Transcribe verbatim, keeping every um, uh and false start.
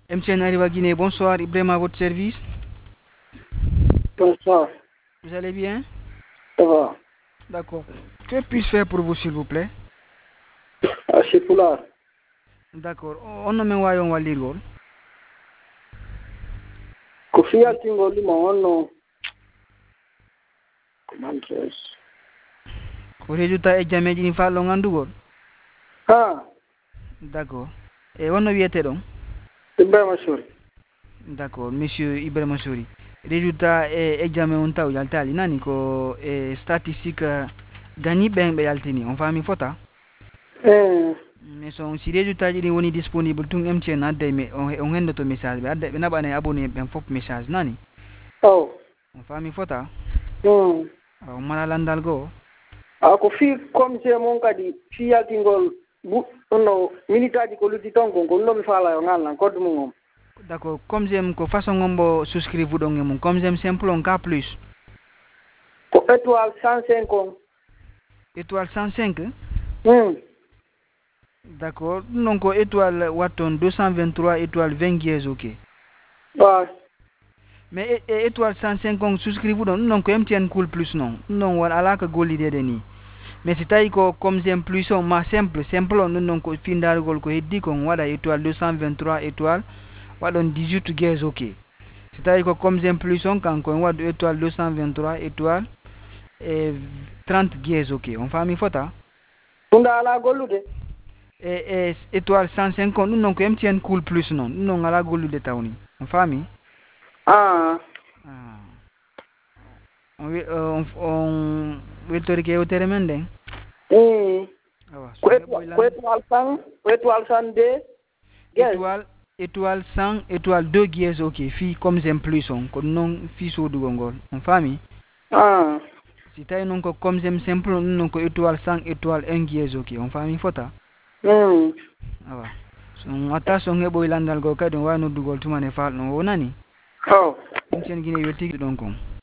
M T N arrive Guinée, bonsoir, Ibrahim à votre service. Bonsoir. Vous allez bien? Ça va. D'accord. Que puis-je faire pour vous, s'il vous plaît? Ah, c'est Poulard. D'accord. On ne me voit pas lire. Kofi Altingol, lui, mon nom. Comment dire? Ko résultat examen ji ni fallo ngandugol. Ah, D'accord. Et on wiete donc? Ibrahima Souri. D'accord, monsieur Ibrahima Souri. Résultat e examen on taw yaltali nani ko e statistique gagni ben be yaltini. On fami fota? Eh, Mais son si résultat ji ni woni disponible tung M T N adde me on hendo to message be adde be nabane abonné ben fop message nani. oh. On fami fota? Hmm. On mala landal go. Ah, Kofi comme c'est mon cas dit, si Altingol, bu, no, militaire ko lutti ton ko no mi fala yo ngala ko dum ngom. D'accord, comme j'aime ko façon ngombo souscrire vous donc mon comme j'aime simple on ka plus. Ko étoile cent cinq on. Étoile cent cinq. Hmm. D'accord. Donc étoile Watton deux cent vingt-trois étoile vingt guiers ok. Ouais. Mais é- é- étoile cent cinquante souscrivez-vous donc donc M T N cool plus non. Non wala ala ka gol l'idée de ni. Mais c'est taille ko comme j'aime plus on ma simple simple on non ko findar gol ko heddi ko wada étoile deux cent vingt-trois étoile wadon dix-huit guiers ok. C'est taille ko comme j'aime plus on quand ko wad étoile deux cent vingt-trois étoile et trente guiers ok. On fait mi fota. Tunda ala gollude. Et, et étoile cent cinquante nous non ko M T N cool plus non. Non ala gol de tawni. On fait Ah. Ah. On wi- on on weltori ke yewtere men nden. Hmm. Awa so Ko heɓoy étoile, lan ko étoile cent, ko étoile cent deux. Yes. étoile étoile cent étoile deux guiers ok fi comme j'aime plus on ko non fi sodugo ngol on fami Ah. si tawi non ko comme j'aime simple on non ko étoile cent étoile un guiers ok on fami fota Hmm. awa so on atta so heɓoy landal go kadi on wawi noddugol tumane falɗo o nani Oh. ɗum sen guine weltigi ɗon kon